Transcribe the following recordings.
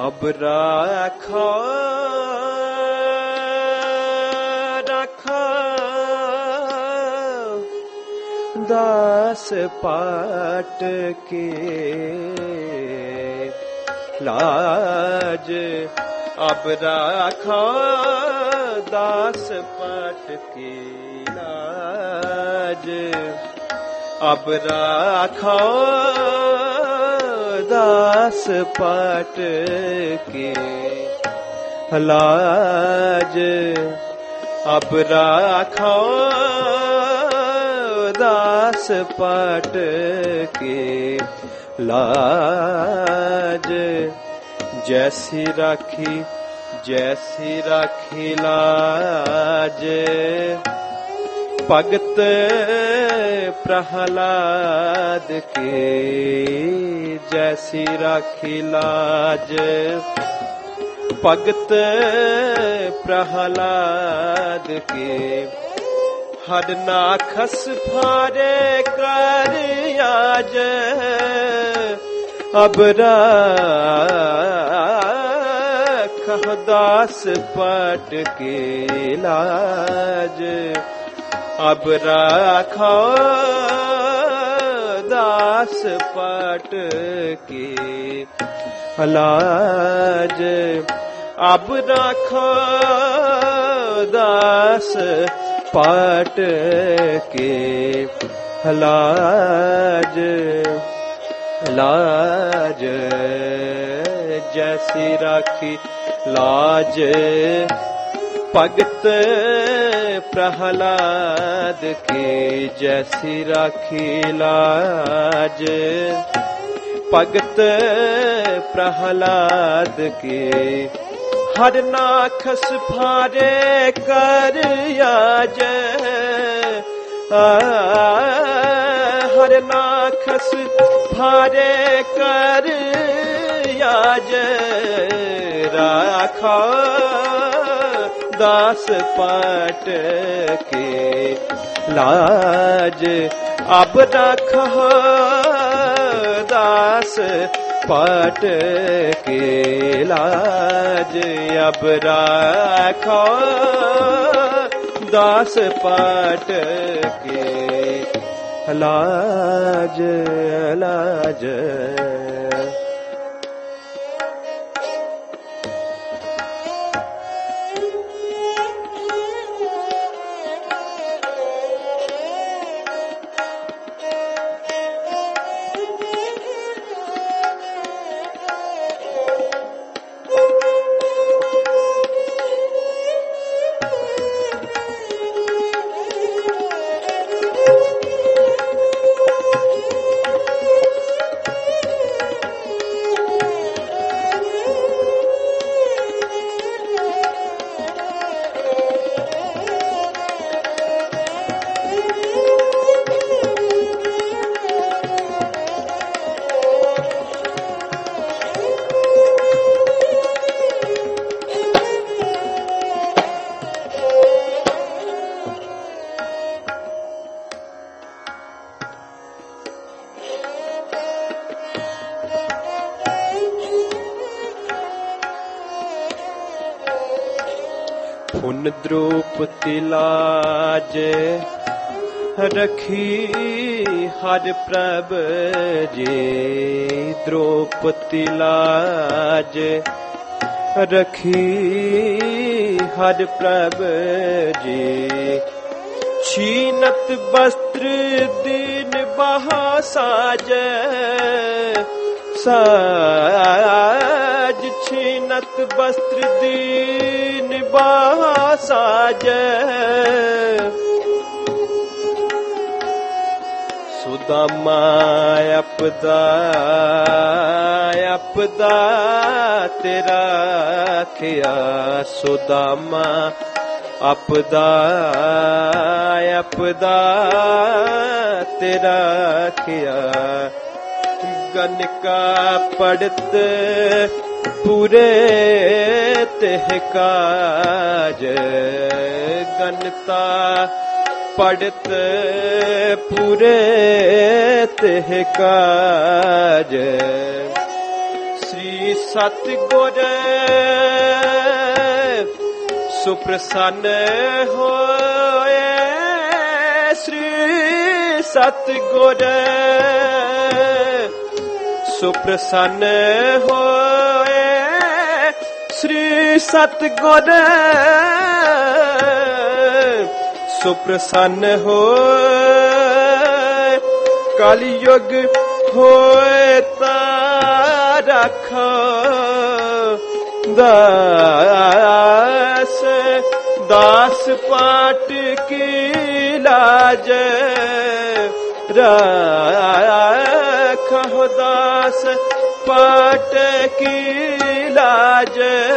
अब राखो दास पाट के लाज। अब राखो दास पाट की लाज। अब राखो दास पाट की लाज। अब राखो दास पाट की लाज। जैसी राखी लाज भगत प्रहलाद की। जैसी राखी लाज भगत प्रहलाद की। हर नाखस फारे कर आज। अब राखो दास पाट की लाज। अब राखो दास पाट की लाज। अब राखो दास पाट के लाज। लाज जैसी राखी लाज भगत प्रहलाद की। जैसी राखी लाज भगत प्रहलाद की। हर नाखस फारे कर आज। हर नाखस फारे कर आज। राखो दास पाट की लाज। अब राखो दास पाट की लाज। अब राखो दास पाट की लाज। लाज पुन द्रौपदी लाज रखी हर प्रभ जी। द्रौपदी लाज रखी हर प्रभ जी। छीनत वस्त्र दीन बहा साज। साज छीनत वस्त्र दीन बहा साज। सुदामा अपदा तेरा खिया। सुदामा अपदा तेरा खिया। गन का पढ़त पूरे तेह काज। गनता पढ़त पूरे तेह काज। श्री श्री सतगुर सुप्रसन्न होए, श्री सतगुर सुप्रसन्न होए, श्री सतगुर सुप्रसन्न होए। कलयुग होए रखो दास, दास पाट की लाज रखो, दास पाट की लाज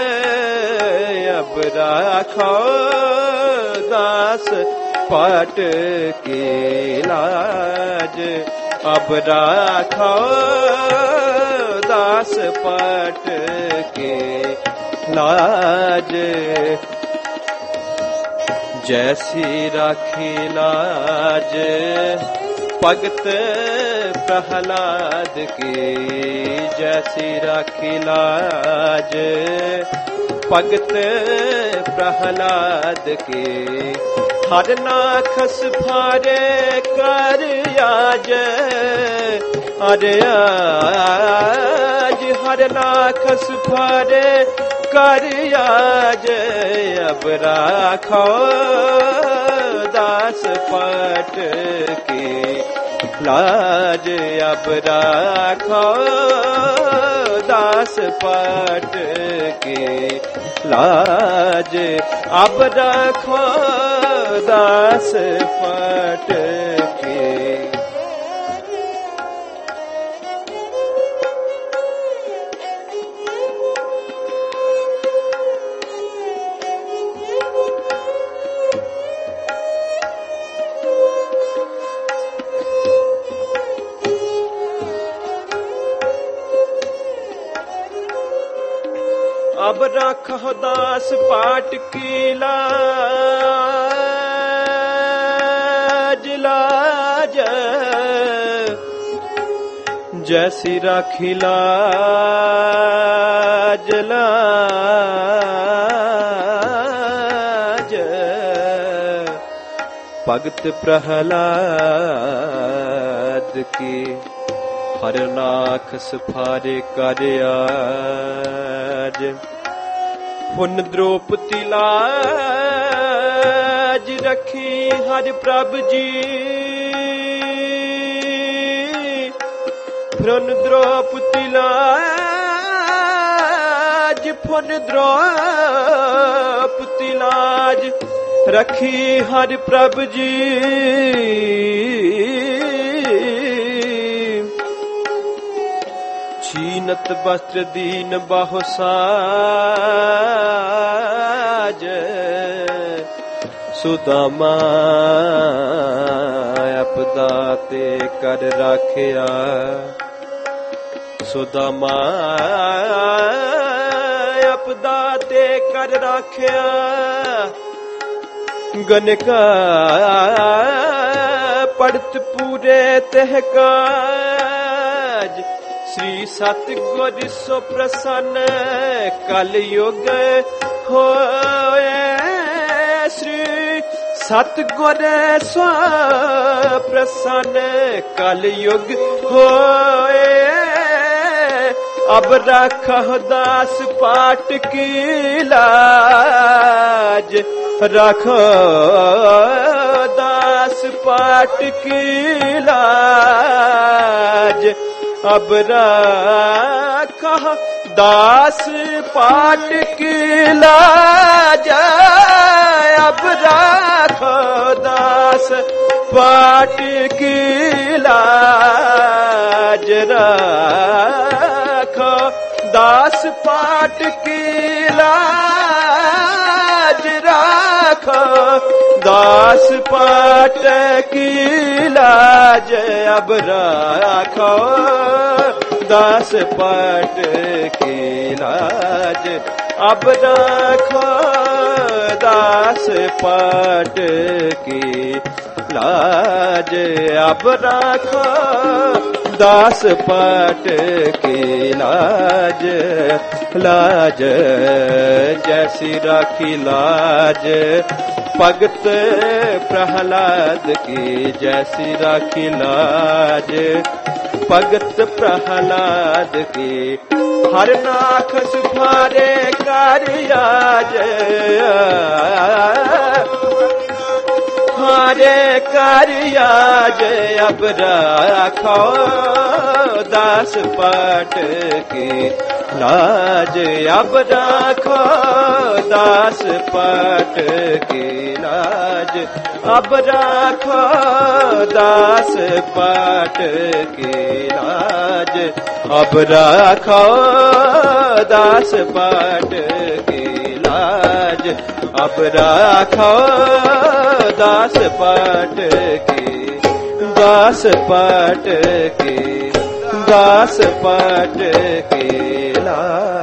अब रखो, दास पाट की लाज अब रखो, दास पाट के लाज। जैसी राखी लाज भगत प्रहलाद की, जैसी राखी लाज भगत प्रहलाद की। हर नाखस फारे कर आज, अरे आज हर नाखस फारे कर आज, अब राखो दास पाट की लाज, अब राखो दास पाट की लाज, अब राखो दास पाट की। अब रखो दास पाट की लाज, लाज जैसी राखी लाज, लाज भगत प्रहलाद की। हर नाखस फारे कर आज, पुन द्रौपदी लाज रखी हर प्रभ जी, पुन द्रौपदी लाज, पुन द्रौपदी लाज रखी हर प्रभ जी। छीनत वस्त्र दीन बाहु साज, सुदामा आपदा ते कर राखिया, सुदामा आपदा ते कर राखिया। गनका पड़त पूरे तह काज, श्री सतगुर सो प्रसन्न कलयुग होए, श्री सतगुर सो प्रसन्न कलयुग होए। अब रखो दास पाट की लाज, रखो दास पाट की लाज, अब रखो दास पाट की लाज, अब रखो दास पाट की लाज, रखो दास पाट की लाज, रखो दास पाट की लाज, अब रखो दास पाट की लाज, अब रखो दास पाट की लाज, अब रखो दास पाट की लाज, लाज जैसी राखी लाज, भगत प्रहलाद की जैसी राखी लाज, भगत प्रहलाद की। हर नाख सुफारे कारियाज, हरे कारियाज, अब राखो दास पाट की लाज, अब राखो दास पाट की लाज, अब राखो दास पाट की लाज, अब राखो दास पाट की लाज, अब राखो दास पाट की, दास पाट की, दास पाट की लाज।